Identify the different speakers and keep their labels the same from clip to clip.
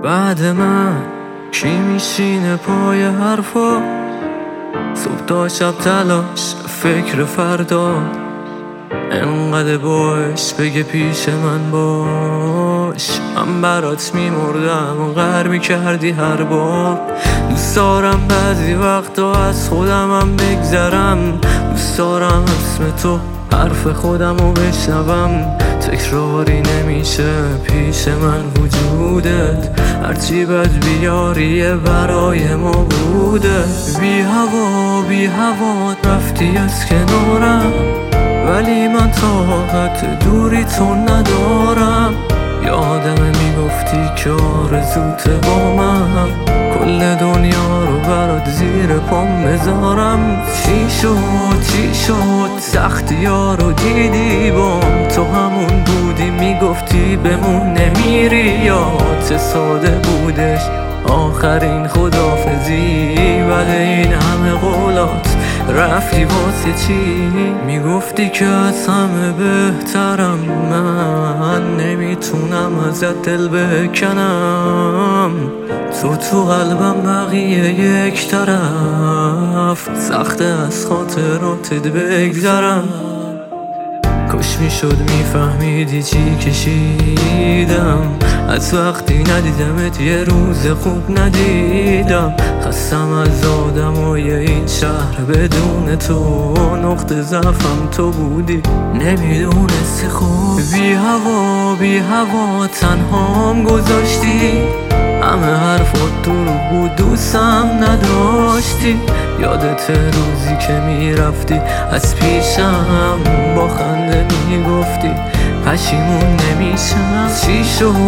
Speaker 1: بعد من کی میشینه پای حرفا؟ صبح تا شب تلاش فکر فردا، انقدر باش بگه پیش من باش. من برات میمردم و غر میکردی هر بار. دوست دارم بعضی وقتا از خودمم بگذرم، دوست دارم اسم تو حرف خودمو بشنوم. تکراری نمیشه پیش من وجودت، هرچی بد بیاریه برای ما بوده. بی هوا رفتی از کنارم، ولی من طاقت دوری تو ندارم. یادمه میگفتی که آرزوت با من، کل دنیا رو برات زیر پام بذارم. چی شد سختی ها رو دیدی بام، تو همون بودی میگفتی بمون نمیری. یا چه ساده بودش آخرین خداحافظی، بعد این همه قولات رفتی واسه چی؟ میگفتی که از همه بهترم، من نمیتونم ازت دل بکنم. تو قلبم بقیه یک طرف، سخته از خاطراتت بگذرم. کاش میشد میفهمیدی چی کشیدم، از وقتی ندیدمت یه روز خوب ندیدم. خستم از آدمای این شهر بدون تو، نقطه ضعفم تو بودی نمیدونستی خوب. بی هوا تنهام گذاشتی، همه حرفات دروغ بود دوستم نداشتی. یادت روزی که میرفتی از پیشم، با خنده میگفتی پشیمون نمیشم. چی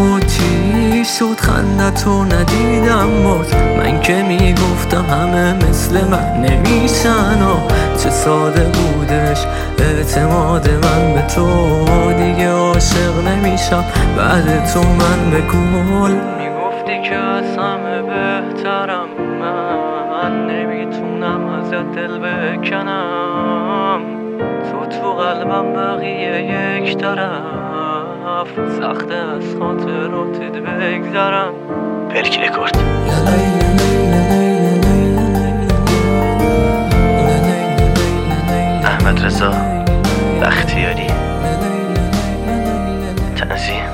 Speaker 1: شد خندتو ندیدم باز، من که میگفتم همه مثل من نمیشن. چه ساده بودش اعتماد من به تو، دیگه عاشق نمیشم بعد تو من به کل. میگفتی که از همه بهترم، من نمیتونم ازت دل بکنم. تو قلبم بقیه یک طرف، سخته از خاطراتت بگذرم.
Speaker 2: پرک رکورد. احمد رضا بختیاری، تنظیم